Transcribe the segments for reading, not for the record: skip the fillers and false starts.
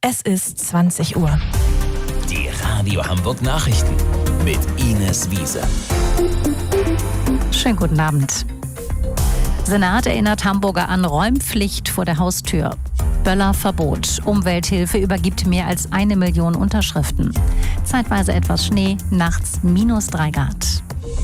Es ist 20 Uhr. Die Radio Hamburg Nachrichten mit Ines Wiese. Schönen guten Abend. Senat erinnert Hamburger an Räumpflicht vor der Haustür. Böllerverbot. Umwelthilfe übergibt mehr als 1 Million Unterschriften. Zeitweise etwas Schnee, nachts -3 Grad.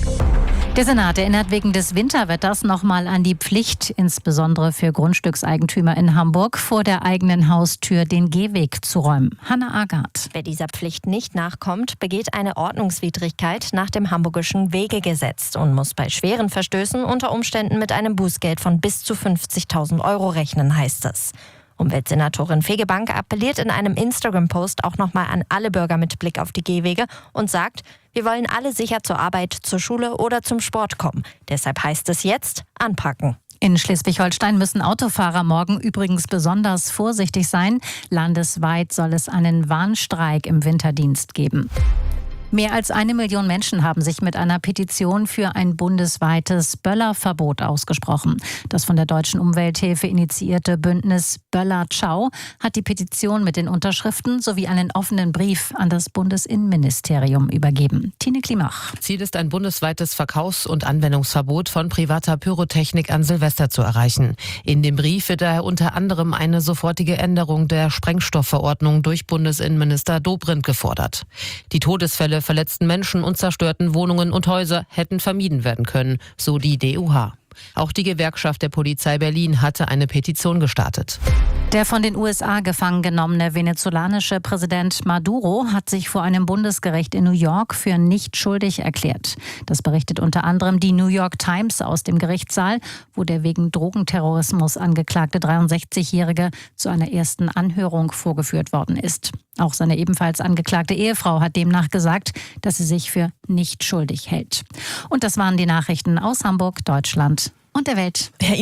Der Senat erinnert wegen des Winterwetters nochmal an die Pflicht, insbesondere für Grundstückseigentümer in Hamburg, vor der eigenen Haustür den Gehweg zu räumen. Hanna Agard. Wer dieser Pflicht nicht nachkommt, begeht eine Ordnungswidrigkeit nach dem Hamburgischen Wegegesetz und muss bei schweren Verstößen unter Umständen mit einem Bußgeld von bis zu 50.000 € rechnen, heißt es. Umweltsenatorin Fegebank appelliert in einem Instagram-Post auch nochmal an alle Bürger mit Blick auf die Gehwege und sagt, wir wollen alle sicher zur Arbeit, zur Schule oder zum Sport kommen. Deshalb heißt es jetzt anpacken. In Schleswig-Holstein müssen Autofahrer morgen übrigens besonders vorsichtig sein. Landesweit soll es einen Warnstreik im Winterdienst geben. Mehr als 1 Million Menschen haben sich mit einer Petition für ein bundesweites Böllerverbot ausgesprochen. Das von der Deutschen Umwelthilfe initiierte Bündnis Böller Ciao hat die Petition mit den Unterschriften sowie einen offenen Brief an das Bundesinnenministerium übergeben. Tine Klimach. Ziel ist, ein bundesweites Verkaufs- und Anwendungsverbot von privater Pyrotechnik an Silvester zu erreichen. In dem Brief wird daher unter anderem eine sofortige Änderung der Sprengstoffverordnung durch Bundesinnenminister Dobrindt gefordert. Die Todesfälle verletzten Menschen und zerstörten Wohnungen und Häuser hätten vermieden werden können, so die DUH. Auch die Gewerkschaft der Polizei Berlin hatte eine Petition gestartet. Der von den USA gefangen genommene venezolanische Präsident Maduro hat sich vor einem Bundesgericht in New York für nicht schuldig erklärt. Das berichtet unter anderem die New York Times aus dem Gerichtssaal, wo der wegen Drogenterrorismus angeklagte 63-Jährige zu einer ersten Anhörung vorgeführt worden ist. Auch seine ebenfalls angeklagte Ehefrau hat demnach gesagt, dass sie sich für nicht schuldig hält. Und das waren die Nachrichten aus Hamburg, Deutschland und der Welt.